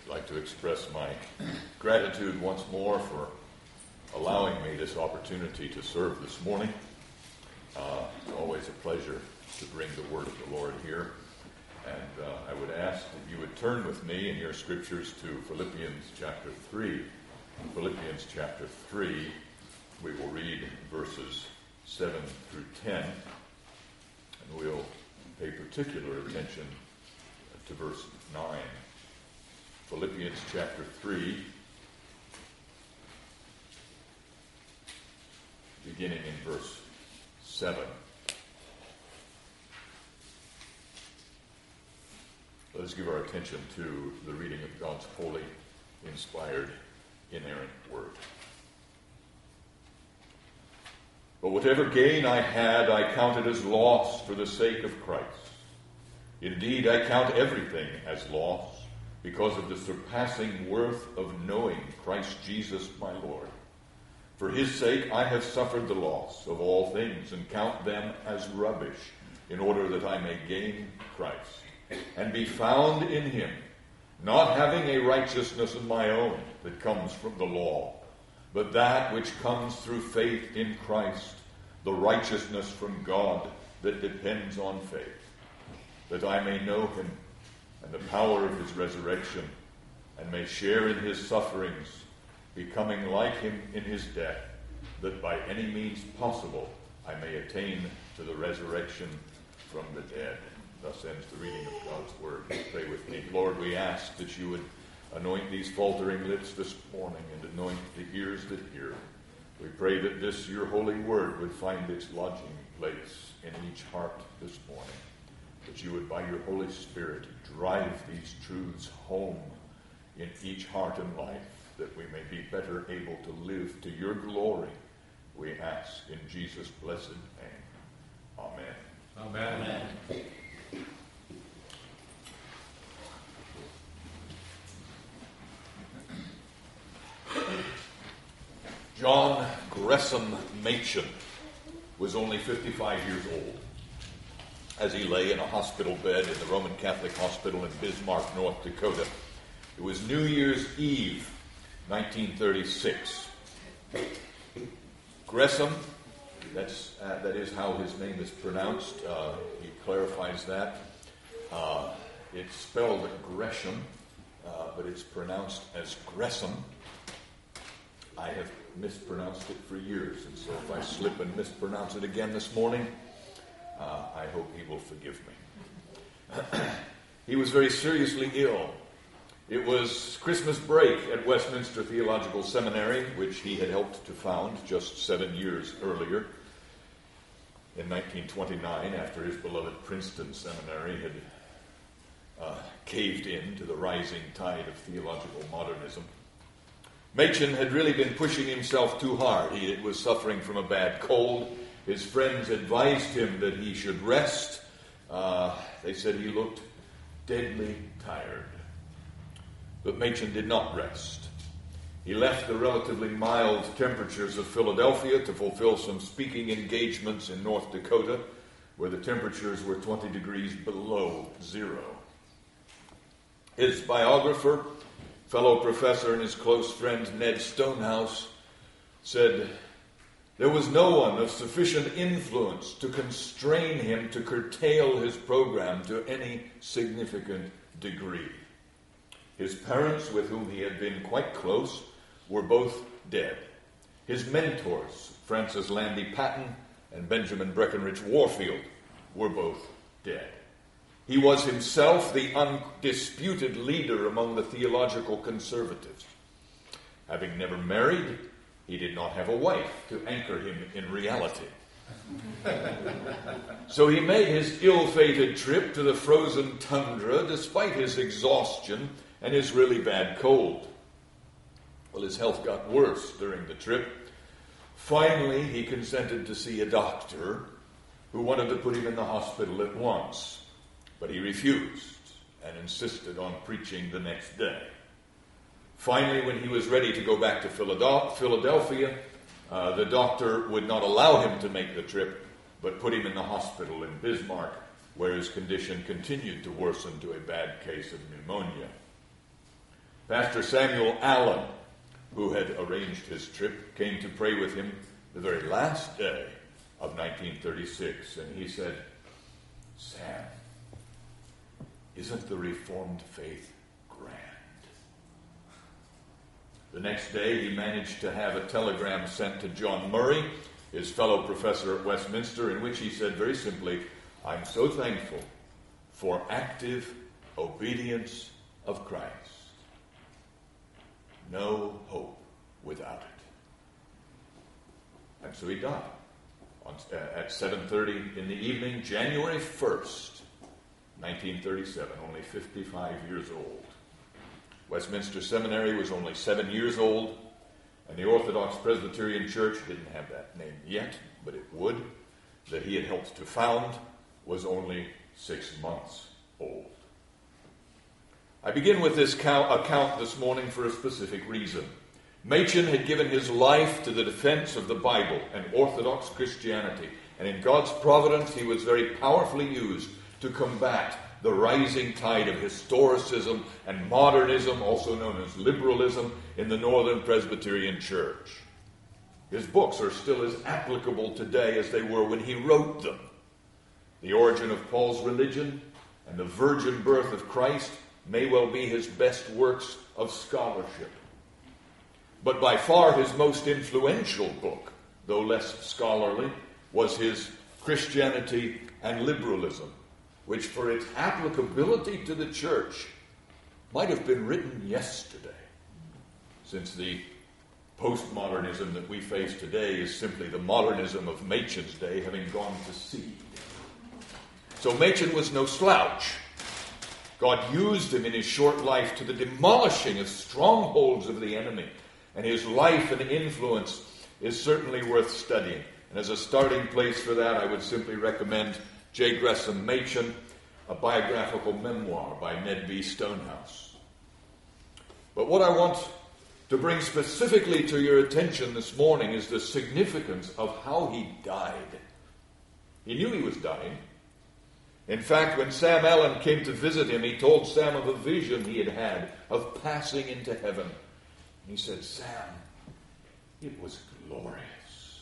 I'd like to express my gratitude once more for allowing me this opportunity to serve this morning. It's always a pleasure to bring the word of the Lord here. And I would ask that you would turn with me in your scriptures to Philippians chapter 3. Philippians chapter 3, we will read verses 7 through 10. And we'll pay particular attention to verse 9. Philippians chapter 3, beginning in verse 7. Let us give our attention to the reading of God's holy, inspired, inerrant word. But whatever gain I had, I counted as loss for the sake of Christ. Indeed, I count everything as loss because of the surpassing worth of knowing Christ Jesus my Lord. For his sake I have suffered the loss of all things and count them as rubbish, in order that I may gain Christ and be found in him, not having a righteousness of my own that comes from the law, but that which comes through faith in Christ, the righteousness from God that depends on faith, that I may know him and the power of his resurrection, and may share in his sufferings, becoming like him in his death, that by any means possible I may attain to the resurrection from the dead. Thus ends the reading of God's word. Pray with me. Lord, we ask that you would anoint these faltering lips this morning and anoint the ears that hear. We pray that this, your holy word, would find its lodging place in each heart this morning, that you would, by your Holy Spirit, drive these truths home in each heart and life, that we may be better able to live to your glory. We ask in Jesus' blessed name. Amen. Amen. Amen. John Gresham Machen was only 55 years old as he lay in a hospital bed in the Roman Catholic Hospital in Bismarck, North Dakota. It was New Year's Eve, 1936. Gresham, that is how his name is pronounced. He clarifies that. It's spelled Gresham, but it's pronounced as Gresham. I have mispronounced it for years, and so if I slip and mispronounce it again this morning, I hope he will forgive me. He was very seriously ill. It was Christmas break at Westminster Theological Seminary, which he had helped to found just 7 years earlier, in 1929, after his beloved Princeton Seminary had caved in to the rising tide of theological modernism. Machen had really been pushing himself too hard. He was suffering from a bad cold. His friends advised him that he should rest. They said he looked deadly tired. But Machen did not rest. He left the relatively mild temperatures of Philadelphia to fulfill some speaking engagements in North Dakota, where the temperatures were 20 degrees below zero. His biographer, fellow professor and his close friend Ned Stonehouse, said, "There was no one of sufficient influence to constrain him to curtail his program to any significant degree. His parents, with whom he had been quite close, were both dead. His mentors, Francis Landy Patton and Benjamin Breckinridge Warfield, were both dead. He was himself the undisputed leader among the theological conservatives. Having never married, he did not have a wife to anchor him in reality. So he made his ill-fated trip to the frozen tundra despite his exhaustion and his really bad cold. Well, his health got worse during the trip. Finally, he consented to see a doctor who wanted to put him in the hospital at once. But he refused and insisted on preaching the next day. Finally, when he was ready to go back to Philadelphia, the doctor would not allow him to make the trip, but put him in the hospital in Bismarck, where his condition continued to worsen to a bad case of pneumonia. Pastor Samuel Allen, who had arranged his trip, came to pray with him the very last day of 1936, and he said, "Sam, isn't the Reformed faith grand?" The next day he managed to have a telegram sent to John Murray, his fellow professor at Westminster, in which he said very simply, "I'm so thankful for active obedience of Christ. No hope without it." And so he died at 7:30 in the evening, January 1st, 1937, only 55 years old. Westminster Seminary was only 7 years old, and the Orthodox Presbyterian Church didn't have that name yet, but it would, that he had helped to found, was only 6 months old. I begin with this account this morning for a specific reason. Machen had given his life to the defense of the Bible and Orthodox Christianity, and in God's providence he was very powerfully used to combat the rising tide of historicism and modernism, also known as liberalism, in the Northern Presbyterian Church. His books are still as applicable today as they were when he wrote them. The Origin of Paul's Religion and The Virgin Birth of Christ may well be his best works of scholarship. But by far his most influential book, though less scholarly, was his Christianity and Liberalism, which for its applicability to the church might have been written yesterday, since the postmodernism that we face today is simply the modernism of Machen's day having gone to seed. So Machen was no slouch. God used him in his short life to the demolishing of strongholds of the enemy, and his life and influence is certainly worth studying. And as a starting place for that, I would simply recommend J. Gresham Machen, a biographical memoir by Ned B. Stonehouse. But what I want to bring specifically to your attention this morning is the significance of how he died. He knew he was dying. In fact, when Sam Allen came to visit him, he told Sam of a vision he had had of passing into heaven. And he said, "Sam, it was glorious.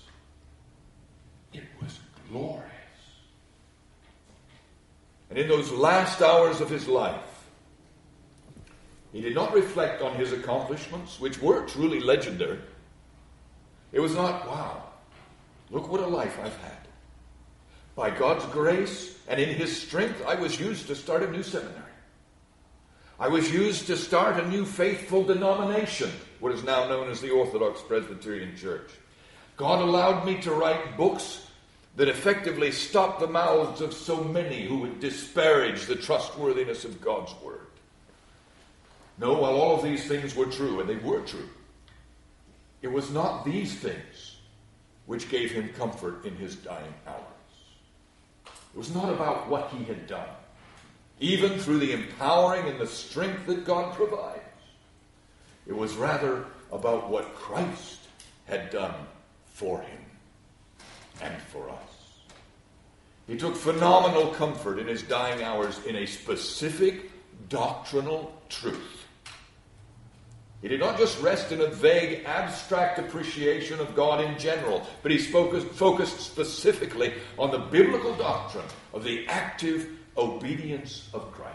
It was glorious." And in those last hours of his life, he did not reflect on his accomplishments, which were truly legendary. It was not, "Wow, look what a life I've had. By God's grace and in his strength, I was used to start a new seminary. I was used to start a new faithful denomination, what is now known as the Orthodox Presbyterian Church. God allowed me to write books that effectively stopped the mouths of so many who would disparage the trustworthiness of God's word." No, while all of these things were true, and they were true, it was not these things which gave him comfort in his dying hours. It was not about what he had done, even through the empowering and the strength that God provides. It was rather about what Christ had done for him and for us. He took phenomenal comfort in his dying hours in a specific doctrinal truth. He did not just rest in a vague, abstract appreciation of God in general, but he focused specifically on the biblical doctrine of the active obedience of Christ.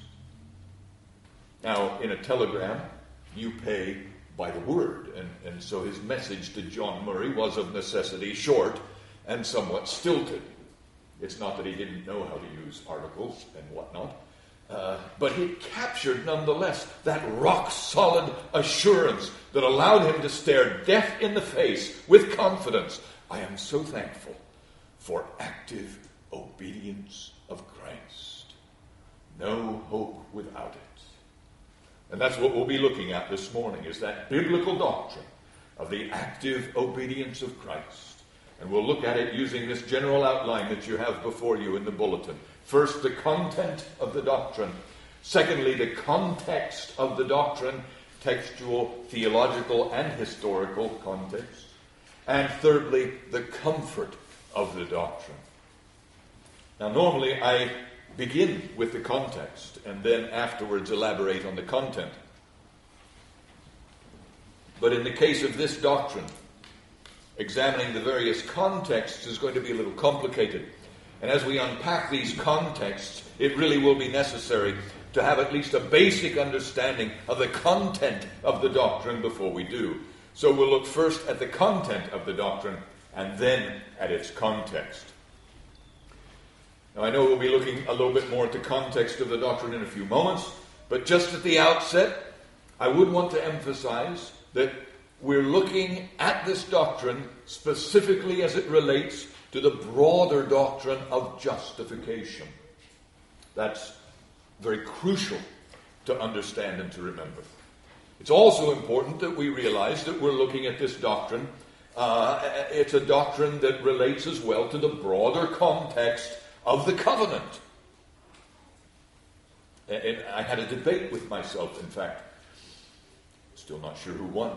Now, in a telegram, you pay by the word, and so his message to John Murray was of necessity short and somewhat stilted. It's not that he didn't know how to use articles and whatnot, but he captured nonetheless that rock-solid assurance that allowed him to stare death in the face with confidence. "I am so thankful for active obedience of Christ. No hope without it." And that's what we'll be looking at this morning, is that biblical doctrine of the active obedience of Christ. And we'll look at it using this general outline that you have before you in the bulletin. First, the content of the doctrine. Secondly, the context of the doctrine, textual, theological, and historical context. And thirdly, the comfort of the doctrine. Now, normally I begin with the context and then afterwards elaborate on the content. But in the case of this doctrine, examining the various contexts is going to be a little complicated. And as we unpack these contexts, it really will be necessary to have at least a basic understanding of the content of the doctrine before we do. So we'll look first at the content of the doctrine and then at its context. Now I know we'll be looking a little bit more at the context of the doctrine in a few moments, but just at the outset, I would want to emphasize that we're looking at this doctrine specifically as it relates to the broader doctrine of justification. That's very crucial to understand and to remember. It's also important that we realize that we're looking at this doctrine. It's a doctrine that relates as well to the broader context of the covenant. And I had a debate with myself, in fact. Still not sure who won.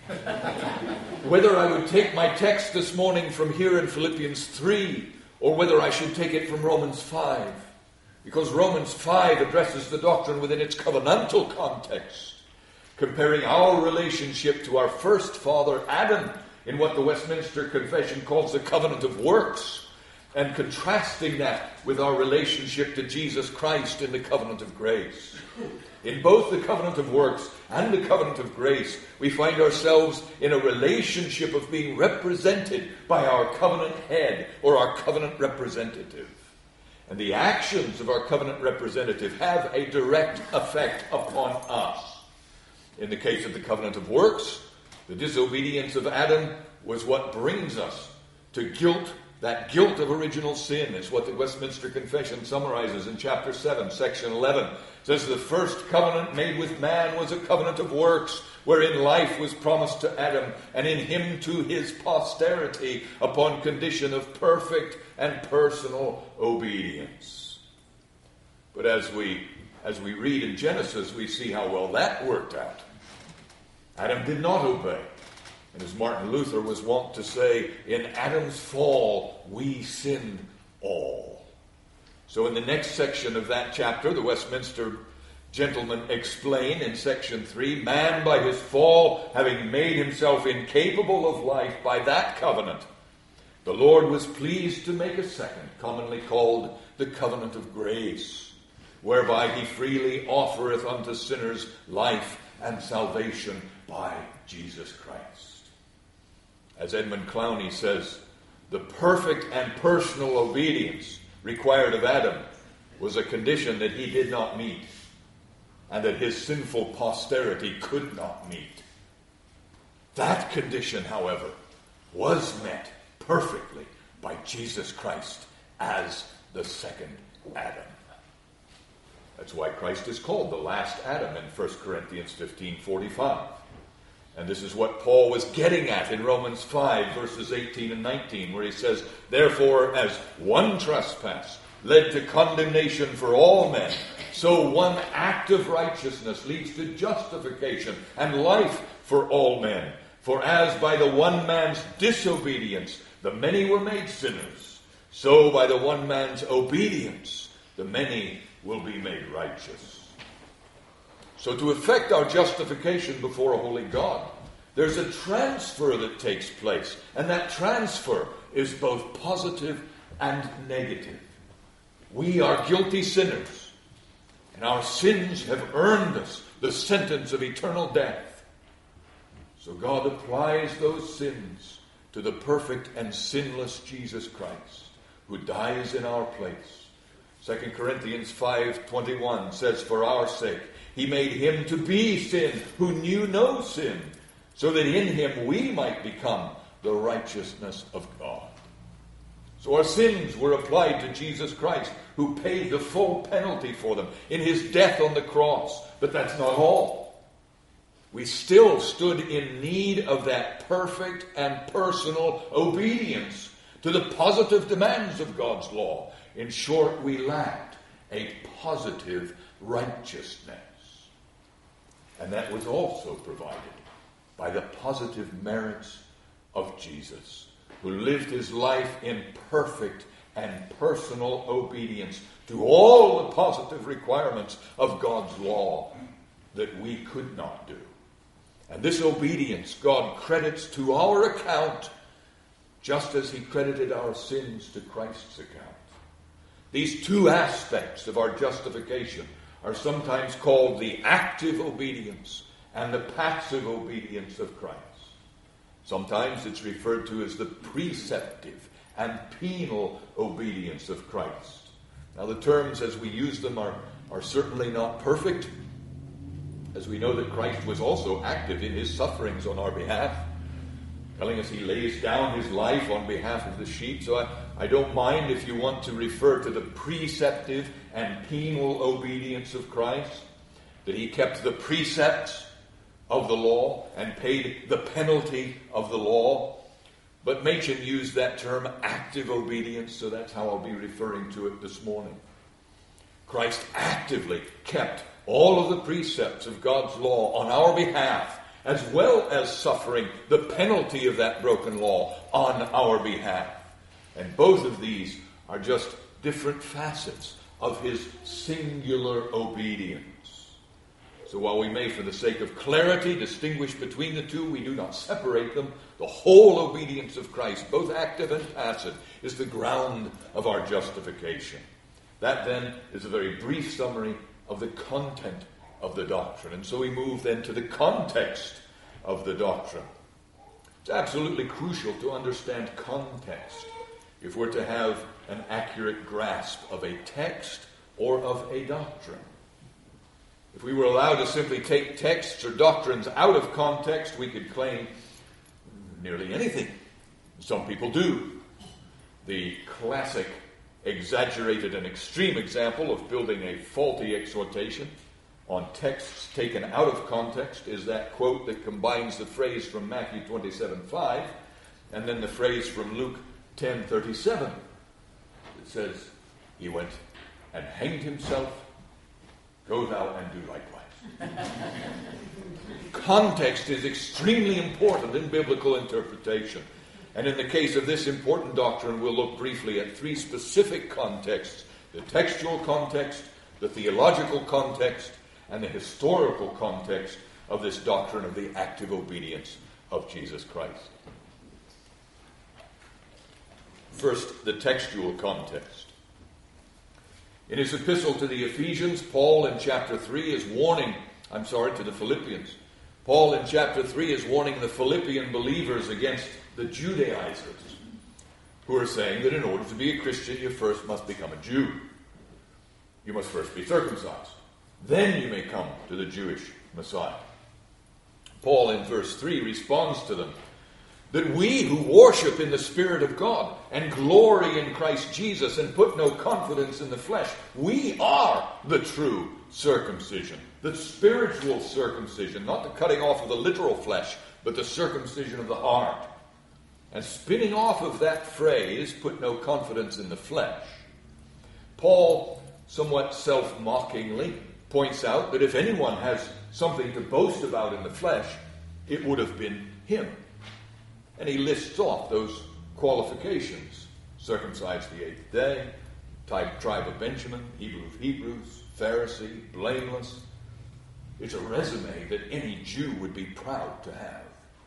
Whether I would take my text this morning from here in Philippians 3 or whether I should take it from Romans 5. Because Romans 5 addresses the doctrine within its covenantal context, comparing our relationship to our first father, Adam, in what the Westminster Confession calls the covenant of works, and contrasting that with our relationship to Jesus Christ in the covenant of grace. In both the covenant of works and the covenant of grace, we find ourselves in a relationship of being represented by our covenant head or our covenant representative. And the actions of our covenant representative have a direct effect upon us. In the case of the covenant of works, the disobedience of Adam was what brings us to guilt. That guilt of original sin is what the Westminster Confession summarizes in chapter 7, section 11. It says the first covenant made with man was a covenant of works, wherein life was promised to Adam, and in him to his posterity, upon condition of perfect and personal obedience. But as we read in Genesis, we see how well that worked out. Adam did not obey. And as Martin Luther was wont to say, in Adam's fall, we sinned all. So in the next section of that chapter, the Westminster gentlemen explain in section 3, man by his fall, having made himself incapable of life by that covenant, the Lord was pleased to make a second, commonly called the covenant of grace, whereby he freely offereth unto sinners life and salvation by Jesus Christ. As Edmund Clowney says, the perfect and personal obedience required of Adam was a condition that he did not meet and that his sinful posterity could not meet. That condition, however, was met perfectly by Jesus Christ as the second Adam. That's why Christ is called the last Adam in 1 Corinthians 15:45. And this is what Paul was getting at in Romans 5, verses 18 and 19, where he says, therefore, as one trespass led to condemnation for all men, so one act of righteousness leads to justification and life for all men. For as by the one man's disobedience the many were made sinners, so by the one man's obedience the many will be made righteous. So to effect our justification before a holy God, there's a transfer that takes place. And that transfer is both positive and negative. We are guilty sinners, and our sins have earned us the sentence of eternal death. So God applies those sins to the perfect and sinless Jesus Christ, who dies in our place. 2 Corinthians 5:21 says, for our sake, he made him to be sin who knew no sin, so that in him we might become the righteousness of God. So our sins were applied to Jesus Christ, who paid the full penalty for them in his death on the cross. But that's not all. We still stood in need of that perfect and personal obedience to the positive demands of God's law. In short, we lacked a positive righteousness. And that was also provided by the positive merits of Jesus, who lived his life in perfect and personal obedience to all the positive requirements of God's law that we could not do. And this obedience God credits to our account, just as he credited our sins to Christ's account. These two aspects of our justification are sometimes called the active obedience and the passive obedience of Christ. Sometimes it's referred to as the preceptive and penal obedience of Christ. Now the terms as we use them are certainly not perfect, as we know that Christ was also active in his sufferings on our behalf, telling us he lays down his life on behalf of the sheep. So I don't mind if you want to refer to the preceptive and penal obedience of Christ, that he kept the precepts of the law and paid the penalty of the law. But Machen used that term active obedience, so that's how I'll be referring to it this morning. Christ actively kept all of the precepts of God's law on our behalf, as well as suffering the penalty of that broken law on our behalf. And both of these are just different facets of his singular obedience. So while we may, for the sake of clarity, distinguish between the two, we do not separate them. The whole obedience of Christ, both active and passive, is the ground of our justification. That then is a very brief summary of the content of the doctrine. And so we move then to the context of the doctrine. It's absolutely crucial to understand context if we're to have an accurate grasp of a text or of a doctrine. If we were allowed to simply take texts or doctrines out of context, we could claim nearly anything. Some people do. The classic, exaggerated and extreme example of building a faulty exhortation on texts taken out of context is that quote that combines the phrase from Matthew 27:5 and then the phrase from Luke 10:37. It says, he went and hanged himself. Go thou and do likewise. Context is extremely important in biblical interpretation. And in the case of this important doctrine, we'll look briefly at three specific contexts: the textual context, the theological context, and the historical context of this doctrine of the active obedience of Jesus Christ. First, the textual context. In his epistle to the Ephesians, Paul in chapter 3 is warning, to the Philippians. Paul in chapter 3 is warning the Philippian believers against the Judaizers, who are saying that in order to be a Christian, you first must become a Jew. You must first be circumcised. Then you may come to the Jewish Messiah. Paul in verse 3 responds to them that we who worship in the Spirit of God and glory in Christ Jesus and put no confidence in the flesh, we are the true circumcision, the spiritual circumcision, not the cutting off of the literal flesh, but the circumcision of the heart. And spinning off of that phrase, put no confidence in the flesh, Paul, somewhat self-mockingly, points out that if anyone has something to boast about in the flesh, it would have been him. And he lists off those qualifications: circumcised the 8th day, tribe of Benjamin, Hebrew of Hebrews, Pharisee, blameless. It's a resume that any Jew would be proud to have.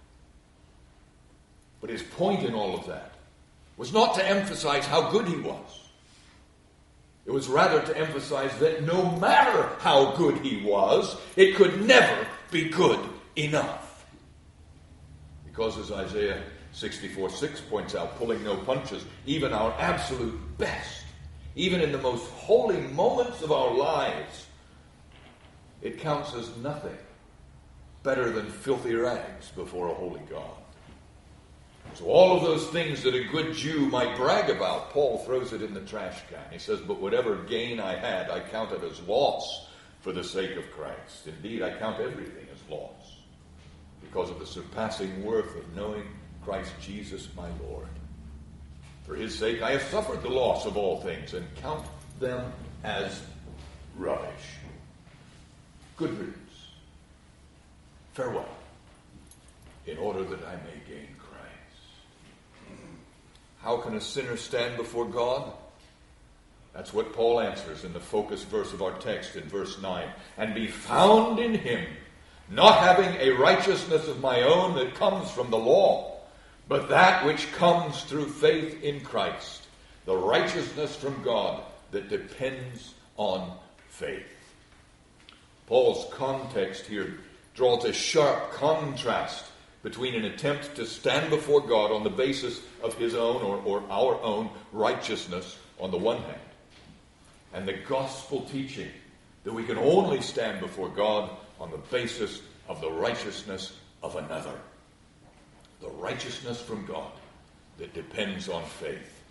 But his point in all of that was not to emphasize how good he was. It was rather to emphasize that no matter how good he was, it could never be good enough. Because as Isaiah 64:6 points out, pulling no punches, even our absolute best, even in the most holy moments of our lives, it counts as nothing better than filthy rags before a holy God. So all of those things that a good Jew might brag about, Paul throws it in the trash can. He says, but whatever gain I had, I counted as loss for the sake of Christ. Indeed, I count everything as loss because of the surpassing worth of knowing Christ Jesus my Lord. For his sake I have suffered the loss of all things and count them as rubbish. Good riddance. Farewell, in order that I may gain Christ. How can a sinner stand before God? That's what Paul answers in the focus verse of our text in verse 9. And be found in him, not having a righteousness of my own that comes from the law, but that which comes through faith in Christ, the righteousness from God that depends on faith. Paul's context here draws a sharp contrast between an attempt to stand before God on the basis of his own or our own righteousness on the one hand, and the gospel teaching that we can only stand before God on the basis of the righteousness of another. The righteousness from God that depends on faith.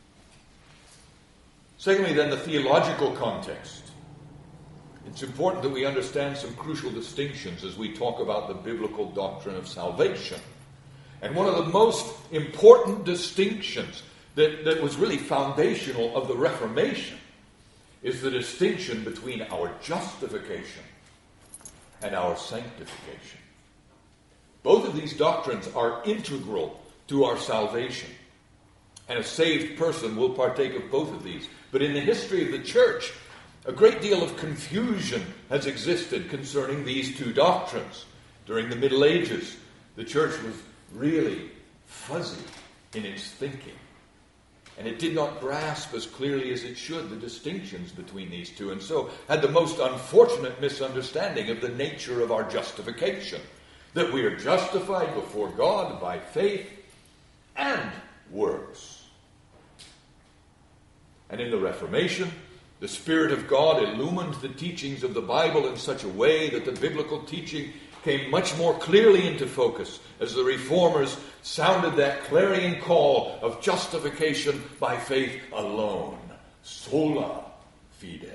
Secondly, then, the theological context. It's important that we understand some crucial distinctions as we talk about the biblical doctrine of salvation. And one of the most important distinctions that was really foundational of the Reformation is the distinction between our justification and our sanctification. Both of these doctrines are integral to our salvation. And a saved person will partake of both of these. But in the history of the church, a great deal of confusion has existed concerning these two doctrines. During the Middle Ages, the church was really fuzzy in its thinking. And it did not grasp as clearly as it should the distinctions between these two, and so had the most unfortunate misunderstanding of the nature of our justification. That we are justified before God by faith and works. And in the Reformation, the Spirit of God illumined the teachings of the Bible in such a way that the biblical teaching came much more clearly into focus as the Reformers sounded that clarion call of justification by faith alone. Sola fide.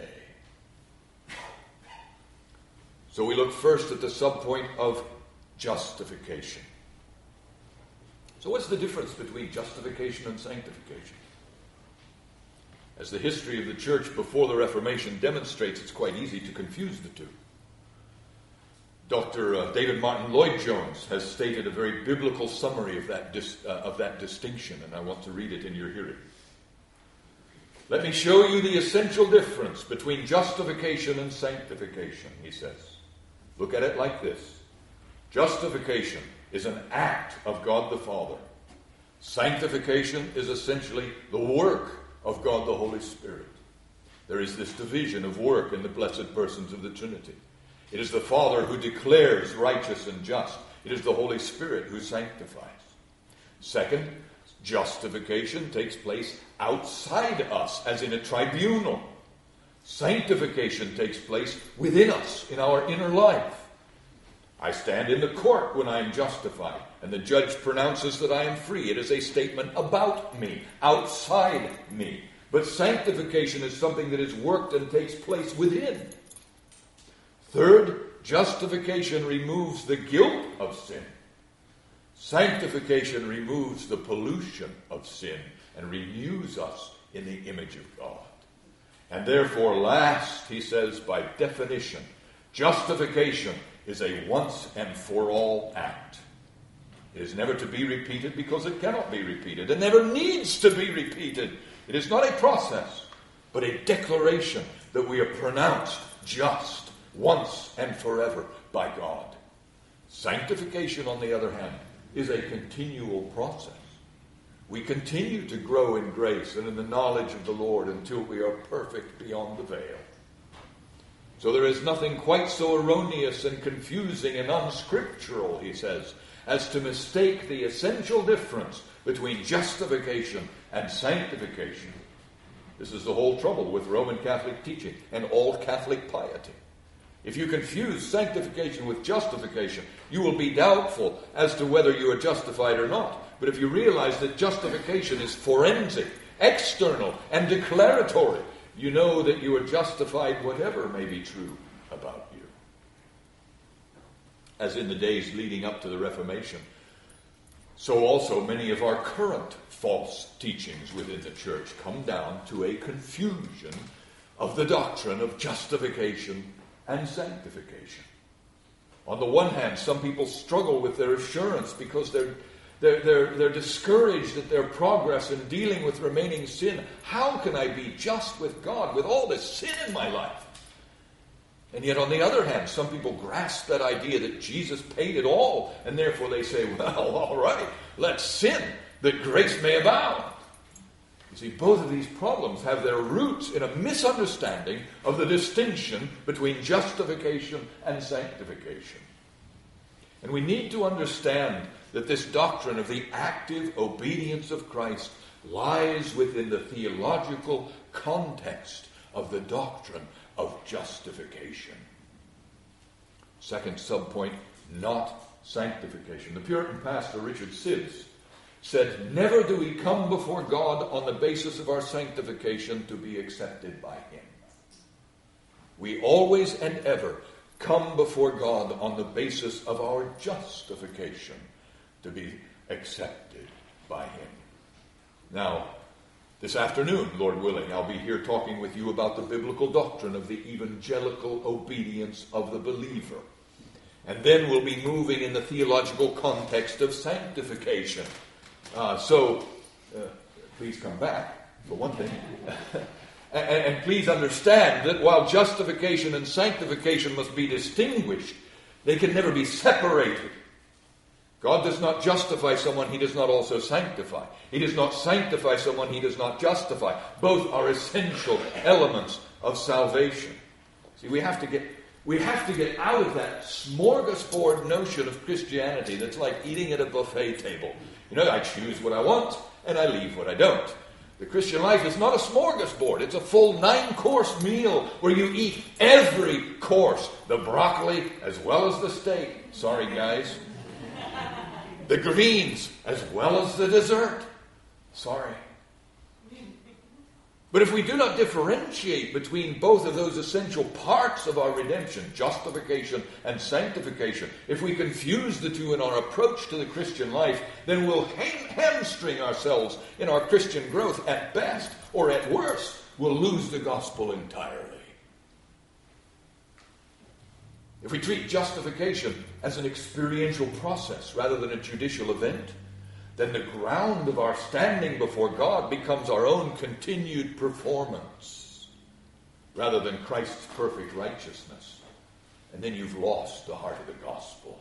So we look first at the subpoint of justification. So what's the difference between justification and sanctification? As the history of the church before the Reformation demonstrates, it's quite easy to confuse the two. Dr. David Martin Lloyd-Jones has stated a very biblical summary of that distinction, and I want to read it in your hearing. Let me show you the essential difference between justification and sanctification, he says. Look at it like this. Justification is an act of God the Father. Sanctification is essentially the work of God the Holy Spirit. There is this division of work in the blessed persons of the Trinity. It is the Father who declares righteous and just. It is the Holy Spirit who sanctifies. Second, justification takes place outside us, as in a tribunal. Sanctification takes place within us, in our inner life. I stand in the court when I am justified, and the judge pronounces that I am free. It is a statement about me, outside me. But sanctification is something that is worked and takes place within. Third, justification removes the guilt of sin. Sanctification removes the pollution of sin and renews us in the image of God. And therefore, last, he says, by definition, justification is a once and for all act. It is never to be repeated because it cannot be repeated. It never needs to be repeated. It is not a process, but a declaration that we are pronounced just once and forever by God. Sanctification, on the other hand, is a continual process. We continue to grow in grace and in the knowledge of the Lord until we are perfect beyond the veil. So there is nothing quite so erroneous and confusing and unscriptural, he says, as to mistake the essential difference between justification and sanctification. This is the whole trouble with Roman Catholic teaching and all Catholic piety. If you confuse sanctification with justification, you will be doubtful as to whether you are justified or not. But if you realize that justification is forensic, external, and declaratory, you know that you are justified whatever may be true about you. As in the days leading up to the Reformation, so also many of our current false teachings within the church come down to a confusion of the doctrine of justification and sanctification. On the one hand, some people struggle with their assurance because they're discouraged at their progress in dealing with remaining sin. How can I be just with God with all this sin in my life? And yet, on the other hand, some people grasp that idea that Jesus paid it all, and therefore they say, well, all right, let's sin, that grace may abound. You see, both of these problems have their roots in a misunderstanding of the distinction between justification and sanctification. And we need to understand that this doctrine of the active obedience of Christ lies within the theological context of the doctrine of justification. Second subpoint, not sanctification. The Puritan pastor Richard Sibbes said, "Never do we come before God on the basis of our sanctification to be accepted by Him. We always and ever come before God on the basis of our justification to be accepted by Him." Now, this afternoon, Lord willing, I'll be here talking with you about the biblical doctrine of the evangelical obedience of the believer. And then we'll be moving in the theological context of sanctification. So, please come back, for one thing. And please understand that while justification and sanctification must be distinguished, they can never be separated. God does not justify someone He does not also sanctify. He does not sanctify someone He does not justify. Both are essential elements of salvation. See, we have to get out of that smorgasbord notion of Christianity that's like eating at a buffet table. You know, I choose what I want and I leave what I don't. The Christian life is not a smorgasbord. It's a full 9-course meal where you eat every course. The broccoli as well as the steak. Sorry, guys. The greens as well as the dessert. Sorry. But if we do not differentiate between both of those essential parts of our redemption, justification and sanctification, if we confuse the two in our approach to the Christian life, then we'll hamstring ourselves in our Christian growth at best, or at worst, we'll lose the gospel entirely. If we treat justification as an experiential process rather than a judicial event, then the ground of our standing before God becomes our own continued performance rather than Christ's perfect righteousness. And then you've lost the heart of the gospel.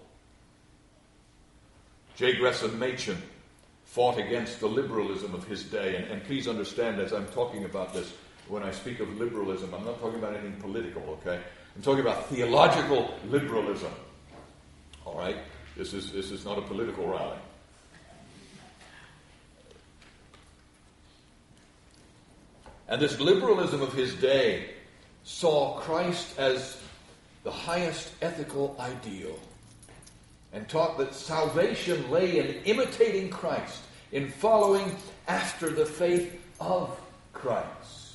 J. Gresham Machen fought against the liberalism of his day. And please understand, as I'm talking about this, when I speak of liberalism, I'm not talking about anything political, okay? I'm talking about theological liberalism. All right? This is not a political rally. And this liberalism of his day saw Christ as the highest ethical ideal and taught that salvation lay in imitating Christ, in following after the faith of Christ.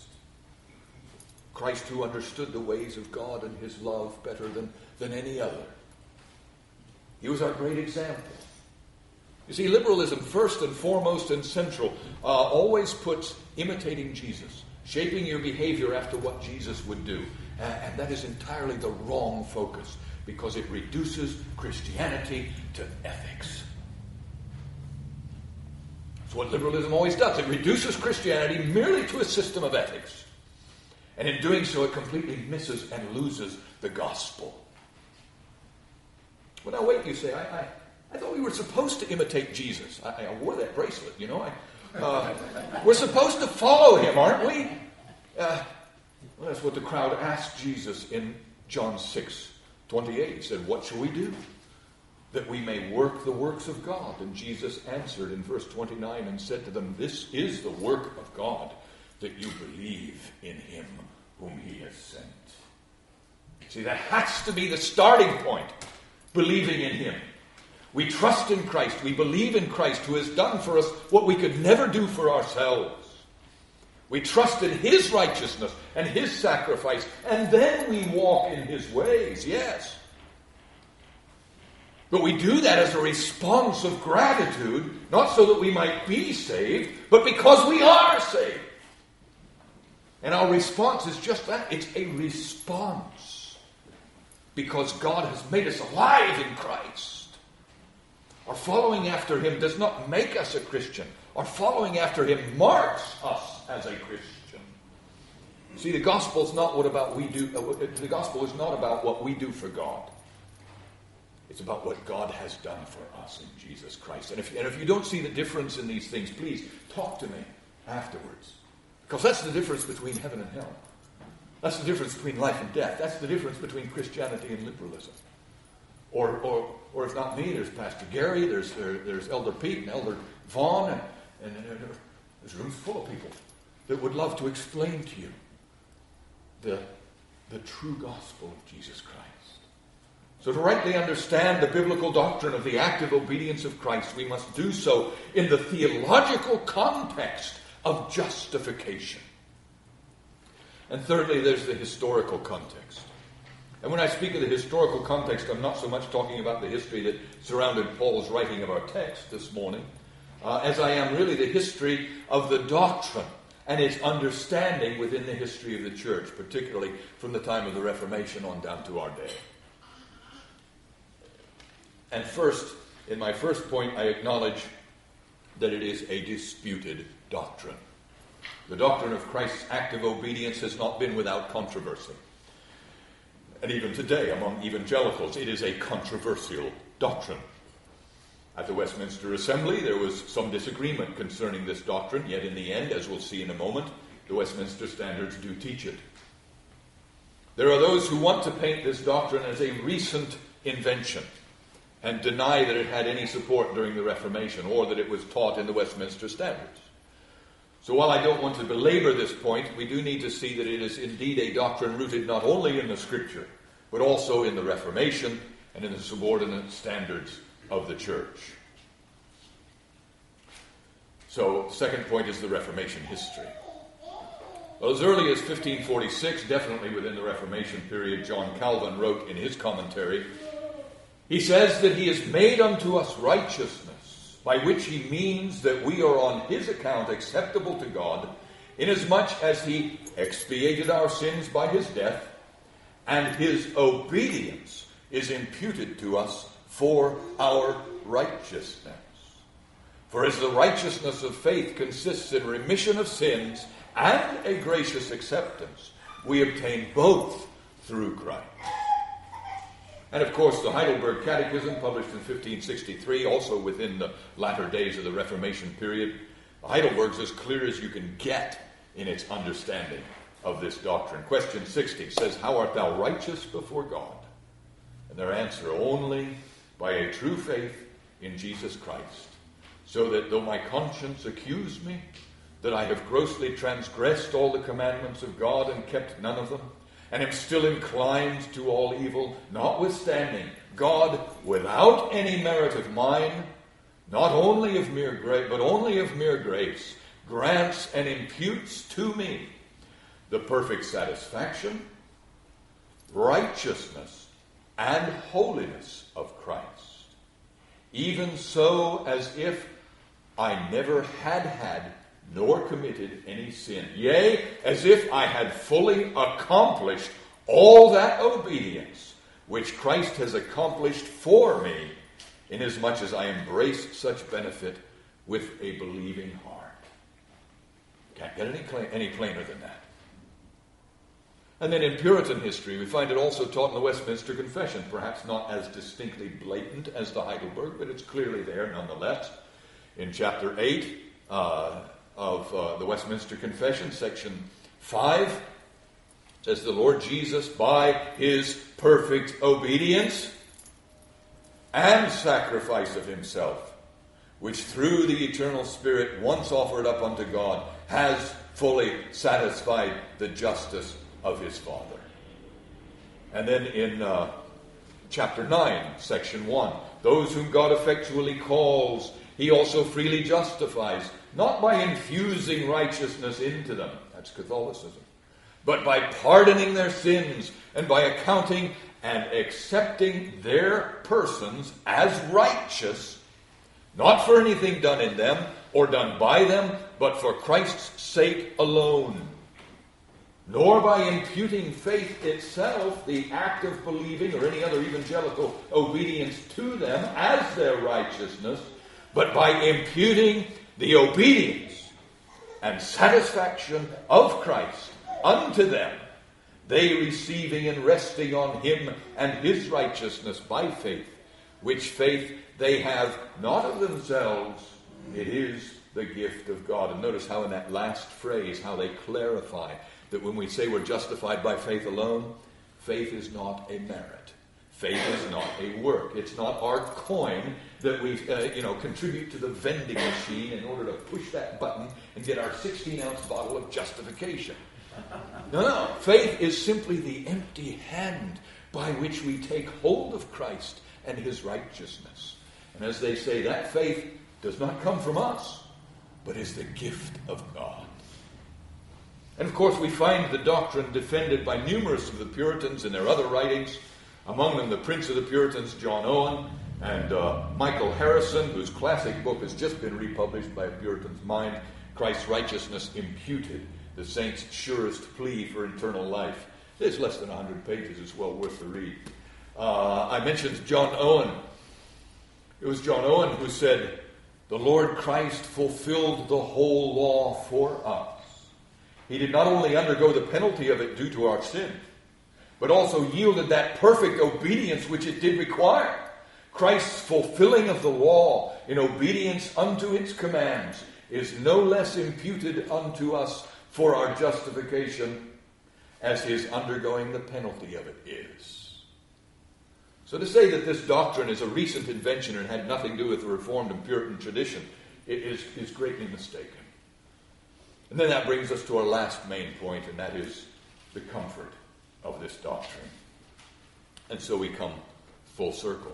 Christ who understood the ways of God and His love better than any other. He was our great example. You see, liberalism, first and foremost and central, always puts imitating Jesus, shaping your behavior after what Jesus would do. And that is entirely the wrong focus, because it reduces Christianity to ethics. That's what liberalism always does. It reduces Christianity merely to a system of ethics. And in doing so, it completely misses and loses the gospel. Well, now wait, you say, I thought we were supposed to imitate Jesus. I wore that bracelet, you know. We're supposed to follow Him, aren't we? Well, that's what the crowd asked Jesus in John 6:28. He said, "What shall we do that we may work the works of God?" And Jesus answered in verse 29 and said to them, "This is the work of God, that you believe in Him whom He has sent." See, that has to be the starting point. Believing in Him. We trust in Christ. We believe in Christ, who has done for us what we could never do for ourselves. We trust in His righteousness and His sacrifice, and then we walk in His ways, yes. But we do that as a response of gratitude, not so that we might be saved, but because we are saved. And our response is just that. It's a response. Because God has made us alive in Christ. Our following after Him does not make us a Christian. Our following after Him marks us as a Christian. See, the gospel is not about what we do for God. It's about what God has done for us in Jesus Christ. And if you don't see the difference in these things, please talk to me afterwards. Because that's the difference between heaven and hell. That's the difference between life and death. That's the difference between Christianity and liberalism. Or if not me, there's Pastor Gary, there's Elder Pete and Elder Vaughn, and there's rooms full of people that would love to explain to you the true gospel of Jesus Christ. So to rightly understand the biblical doctrine of the active obedience of Christ, we must do so in the theological context of justification. And thirdly, there's the historical context. And when I speak of the historical context, I'm not so much talking about the history that surrounded Paul's writing of our text this morning, as I am really the history of the doctrine and its understanding within the history of the church, particularly from the time of the Reformation on down to our day. And first, in my first point, I acknowledge that it is a disputed doctrine. The doctrine of Christ's active obedience has not been without controversy. And even today, among evangelicals, it is a controversial doctrine. At the Westminster Assembly, there was some disagreement concerning this doctrine, yet in the end, as we'll see in a moment, the Westminster Standards do teach it. There are those who want to paint this doctrine as a recent invention and deny that it had any support during the Reformation or that it was taught in the Westminster Standards. So while I don't want to belabor this point, we do need to see that it is indeed a doctrine rooted not only in the Scripture, but also in the Reformation and in the subordinate standards of the church. So, the second point is the Reformation history. Well, as early as 1546, definitely within the Reformation period, John Calvin wrote in his commentary, he says that he has made unto us righteousness, by which he means that we are on his account acceptable to God, inasmuch as he expiated our sins by his death, and his obedience is imputed to us for our righteousness. For as the righteousness of faith consists in remission of sins and a gracious acceptance, we obtain both through Christ. And of course, the Heidelberg Catechism, published in 1563, also within the latter days of the Reformation period, Heidelberg's as clear as you can get in its understanding of this doctrine. Question 60 says, "How art thou righteous before God?" And their answer, "Only by a true faith in Jesus Christ, so that though my conscience accuse me that I have grossly transgressed all the commandments of God and kept none of them, and am still inclined to all evil, notwithstanding, God, without any merit of mine, not only of mere grace, but only of mere grace, grants and imputes to me the perfect satisfaction, righteousness, and holiness of Christ, even so as if I never had nor committed any sin, yea, as if I had fully accomplished all that obedience which Christ has accomplished for me, inasmuch as I embrace such benefit with a believing heart." Can't get any plainer than that. And then in Puritan history, we find it also taught in the Westminster Confession, perhaps not as distinctly blatant as the Heidelberg, but it's clearly there nonetheless. In chapter 8 of the Westminster Confession, section 5, says, "The Lord Jesus, by his perfect obedience and sacrifice of himself, which through the eternal Spirit once offered up unto God, has fully satisfied the justice of his Father." And then in chapter 9, section 1, "Those whom God effectually calls, he also freely justifies, not by infusing righteousness into them," that's Catholicism, "but by pardoning their sins and by accounting and accepting their persons as righteous, not for anything done in them or done by them, but for Christ's sake alone, nor by imputing faith itself, the act of believing or any other evangelical obedience to them as their righteousness, but by imputing the obedience and satisfaction of Christ unto them, they receiving and resting on him and his righteousness by faith, which faith they have not of themselves, it is the gift of God. And notice how in that last phrase, how they clarify that when we say we're justified by faith alone, faith is not a merit. Faith is not a work. It's not our coin that we contribute to the vending machine in order to push that button and get our 16-ounce bottle of justification. No. Faith is simply the empty hand by which we take hold of Christ and his righteousness. And as they say, that faith does not come from us, but is the gift of God. And of course, we find the doctrine defended by numerous of the Puritans in their other writings, among them the Prince of the Puritans, John Owen, and Michael Harrison, whose classic book has just been republished by a Puritan's mind, Christ's Righteousness Imputed, the Saint's Surest Plea for Eternal Life. It's less than 100 pages. It's well worth the read. I mentioned John Owen. It was John Owen who said, "The Lord Christ fulfilled the whole law for us. He did not only undergo the penalty of it due to our sin, but also yielded that perfect obedience which it did require. Christ's fulfilling of the law in obedience unto its commands is no less imputed unto us for our justification as his undergoing the penalty of it is." So to say that this doctrine is a recent invention and had nothing to do with the Reformed and Puritan tradition is greatly mistaken. And then that brings us to our last main point, and that is the comfort of this doctrine. And so we come full circle.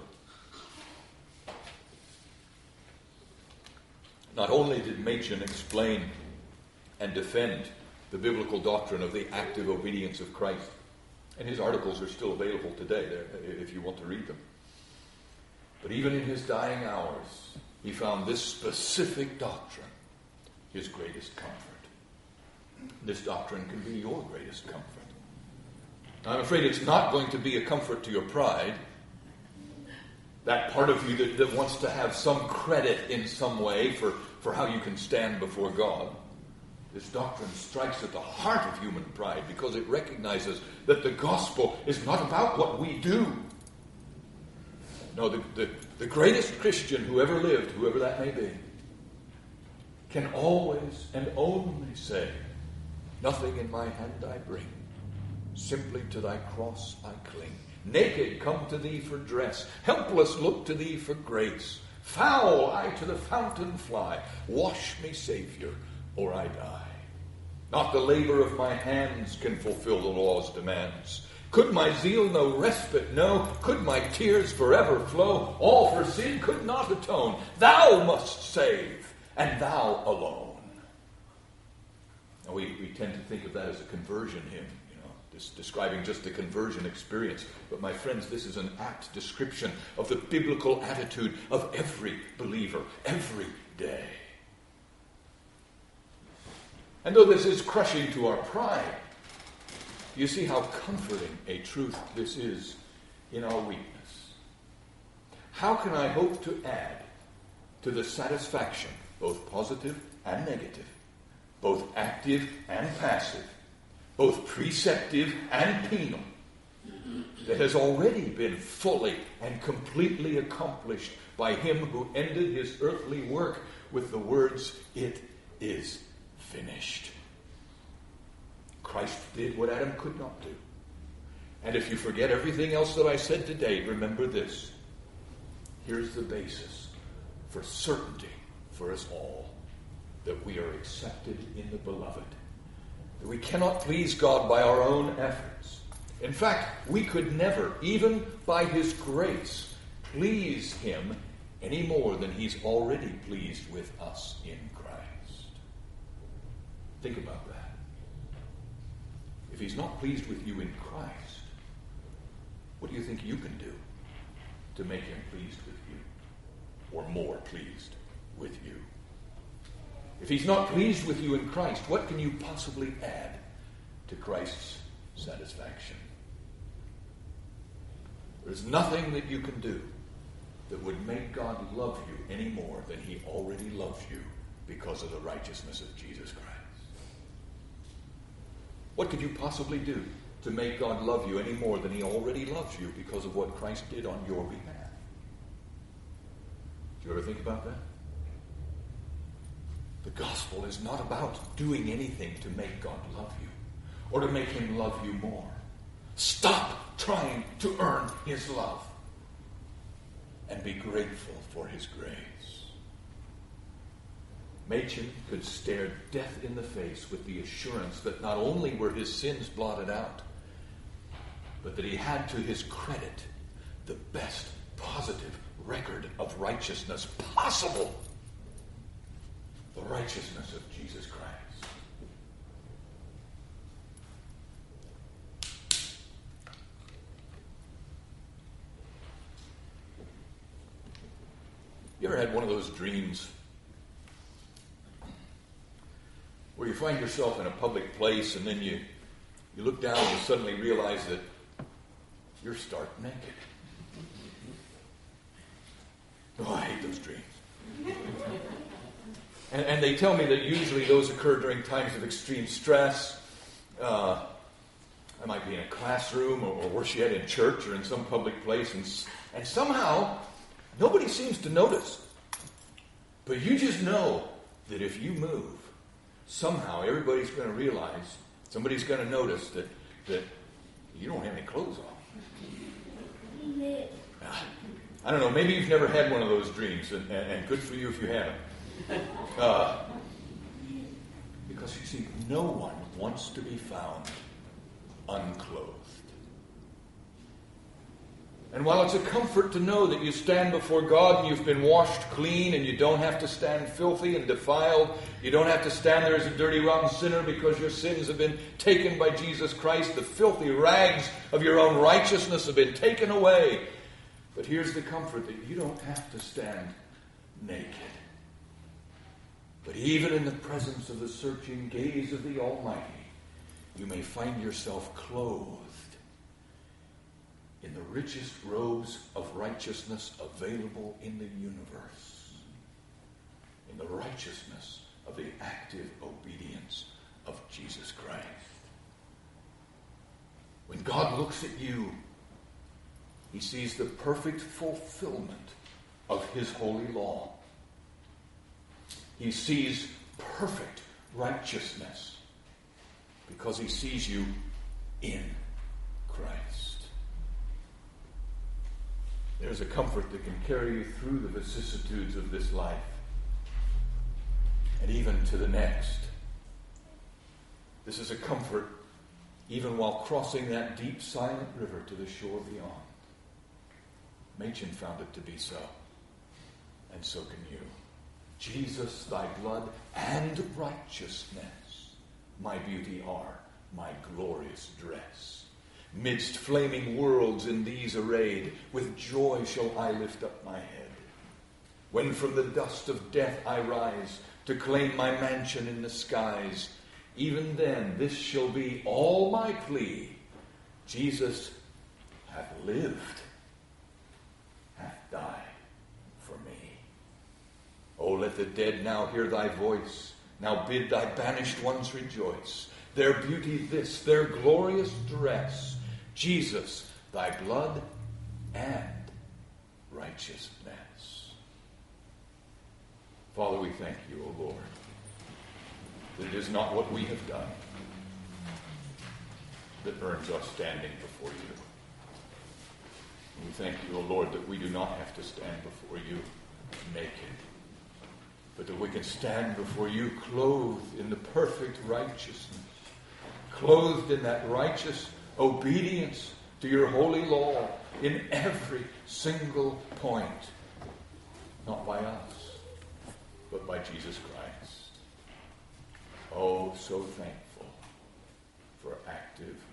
Not only did Machen explain and defend the biblical doctrine of the active obedience of Christ, and his articles are still available today there, if you want to read them, but even in his dying hours, he found this specific doctrine his greatest comfort. This doctrine can be your greatest comfort. I'm afraid it's not going to be a comfort to your pride, that part of you that wants to have some credit in some way for how you can stand before God. This doctrine strikes at the heart of human pride because it recognizes that the gospel is not about what we do. No, the greatest Christian who ever lived, whoever that may be, can always and only say, "Nothing in my hand I bring, simply to thy cross I cling. Naked come to thee for dress, helpless look to thee for grace. Foul I to the fountain fly, wash me, Savior, or I die. Not the labor of my hands can fulfill the law's demands. Could my zeal no respite know? Could my tears forever flow? All for sin could not atone. Thou must save, and thou alone." Now we tend to think of that as a conversion hymn, describing just the conversion experience. But my friends, this is an apt description of the biblical attitude of every believer, every day. And though this is crushing to our pride, you see how comforting a truth this is in our weakness. How can I hope to add to the satisfaction, both positive and negative, both active and passive, both preceptive and penal, that has already been fully and completely accomplished by him who ended his earthly work with the words, "It is finished"? Christ did what Adam could not do. And if you forget everything else that I said today, remember this. Here's the basis for certainty for us all, that we are accepted in the beloved. That we cannot please God by our own efforts. In fact, we could never, even by his grace, please him any more than he's already pleased with us in Christ. Think about that. If he's not pleased with you in Christ, what do you think you can do to make him pleased with you, or more pleased with you? If he's not pleased with you in Christ, what can you possibly add to Christ's satisfaction? There's nothing that you can do that would make God love you any more than he already loves you because of the righteousness of Jesus Christ. What could you possibly do to make God love you any more than he already loves you because of what Christ did on your behalf? Do you ever think about that? The gospel is not about doing anything to make God love you or to make him love you more. Stop trying to earn his love and be grateful for his grace. Machen could stare death in the face with the assurance that not only were his sins blotted out, but that he had to his credit the best positive record of righteousness possible. The righteousness of Jesus Christ. You ever had one of those dreams where you find yourself in a public place and then you look down and you suddenly realize that you're stark naked? Oh, I hate those dreams. And they tell me that usually those occur during times of extreme stress. I might be in a classroom or worse yet in church or in some public place, and somehow nobody seems to notice. But you just know that if you move, somehow everybody's going to realize, somebody's going to notice that you don't have any clothes on. I don't know, maybe you've never had one of those dreams, and good for you if you haven't. Because you see, no one wants to be found unclothed. And while it's a comfort to know that you stand before God and you've been washed clean and you don't have to stand filthy and defiled, you don't have to stand there as a dirty, rotten sinner because your sins have been taken by Jesus Christ, the filthy rags of your own righteousness have been taken away. But here's the comfort that you don't have to stand naked. But even in the presence of the searching gaze of the Almighty, you may find yourself clothed in the richest robes of righteousness available in the universe, in the righteousness of the active obedience of Jesus Christ. When God looks at you, he sees the perfect fulfillment of his holy law. He sees perfect righteousness because he sees you in Christ. There's a comfort that can carry you through the vicissitudes of this life and even to the next. This is a comfort even while crossing that deep, silent river to the shore beyond. Machen found it to be so, and so can you. Jesus, thy blood and righteousness, my beauty are, my glorious dress. Midst flaming worlds in these arrayed, with joy shall I lift up my head. When from the dust of death I rise, to claim my mansion in the skies, even then this shall be all my plea. Jesus hath lived, hath died for me. Oh, let the dead now hear thy voice. Now bid thy banished ones rejoice. Their beauty this, their glorious dress. Jesus, thy blood and righteousness. Father, we thank you, O Lord, that it is not what we have done that earns us standing before you. We thank you, O Lord, that we do not have to stand before you naked, but that we can stand before you clothed in the perfect righteousness, clothed in that righteous obedience to your holy law in every single point, not by us, but by Jesus Christ. Oh, so thankful for active